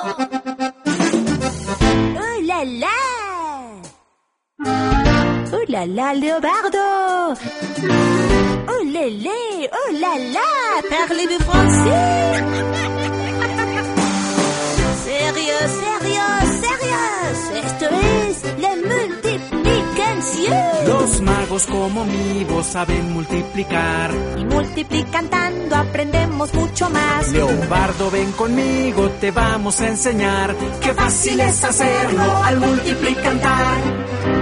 ¡Oh, la, la! ¡Oh, la, la, Leobardo! ¡Oh, lélé! ¡Oh, la, la! Parlez-vous français? ¡Sérieux, sérieux, sérieux! Esto es la multiplicación. Los magos como mi voz saben multiplicar. Y multiplicando aprendemos mucho más. Leobardo, ven conmigo, te vamos a enseñar. Qué fácil es hacerlo al multiplicar.